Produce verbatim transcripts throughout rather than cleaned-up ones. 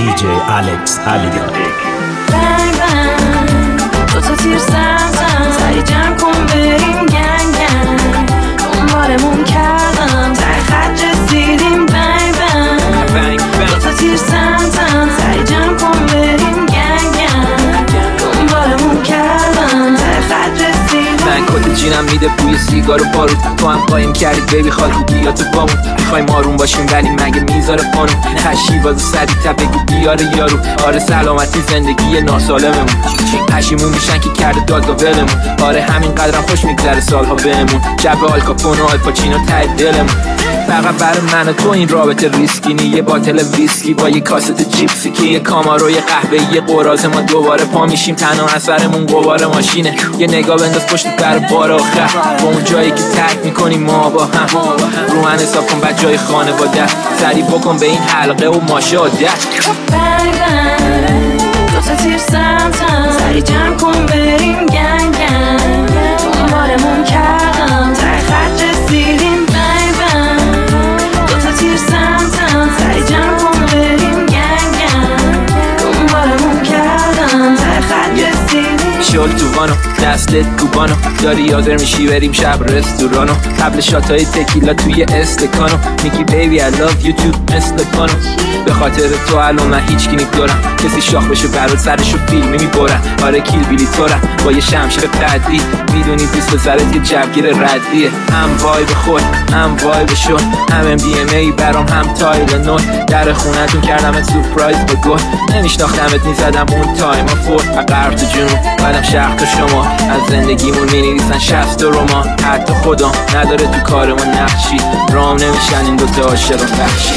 دیجی الکس علیداد. بنگ بنگ دو تا تیر سمتم، سری جمع کن بریم گنگ گنگ، دنبالمون کردم در خط رسیدیم. بنگ بنگ دو تا تیر سمتم، سری جمع کن بریم گنگ گنگ، دنبالمون کردم در خط رسیدیم. من کت جینم میده بوی سیگار و بارود، تو هم قایم کردی بیبی خاکی بیا تو بامون. میخوایم آروم باشیم ولی مگه میذاره خانم خشی باز سری تا بگو بیاره یارو. آره سلامتی زندگی ناسالممون، پشیمون میشن که کرده داد و ولمون. آره همین قدرم خوش میگذره سالها بهمون، جب آلکاپون و آلپاچینو ته دلمون. فقط برای من و تو این رابطه ریسکی نی، یه باتل ویسکی با یه کاست چیپسی که یه کامارو یه قهوه یه قراز، ما دوباره پا میشیم تنها اثرمون غبار ماشینه. یه نگاه بنداز پشت در بار آخر، با اون جایی که ترک میکنیم ما با هم. رو من حساب کن بعد جای خانواده، سری بکن به این حلقه و ماشاءالله. بنگ بنگ دو تا تیر سمتم، سری جمع کن بریم گنگ گنگ، دنبالمون کردم در خط رسیدیم. بنگ بنگ دو تا تیر سمتم، سری جمع کن بریم گنگ گنگ، دنبالمون کردم در خط رسیدیم. شل توانو دستت کوبانو، داری یادر میشی بریم شب رستورانو، قبل شاتای تکیلا توی استکانو، میگی بیبی I love you too مثل پانو. به خاطر تو الان من هیچ کی ندارم، کسی شاخ بشه برات سرشو فیلمی میبرن. آره کیل بیلی تورن با یه شمشیر قدی، میدونی دوست سرت یه جوگیر ردیه. هم وای به خود هم وای به شد، هم ام دی ام ای برام هم تایل نوت. در خونتون کردم سورپرایز با گل، نمیشناختمت میزدم اون تایم افورد. غرب تو جنوب بعدم شرق تا شما، از زندگیمون مینویسن شصت رمان. حتی خدا نداره تو کارمون نقشی، رام نمیشن این دوتا عاشق وحشی.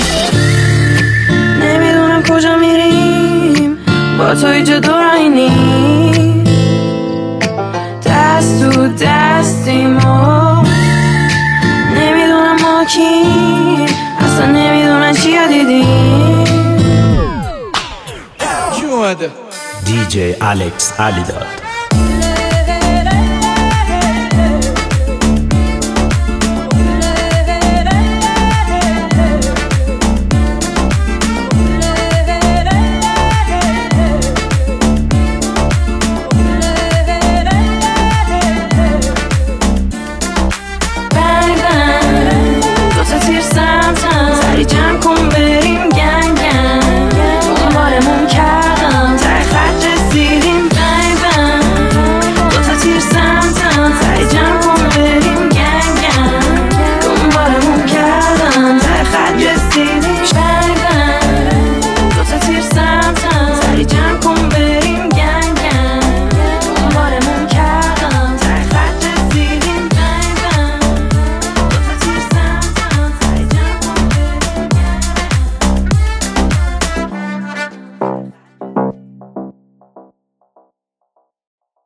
نمیدونم کجا میریم با تو اینجا دورایی نیست، دست تو دستیم و نمیدونم ما کی، اصلا نمیدونم چیا دیدیم. دیجی الکس علیداد.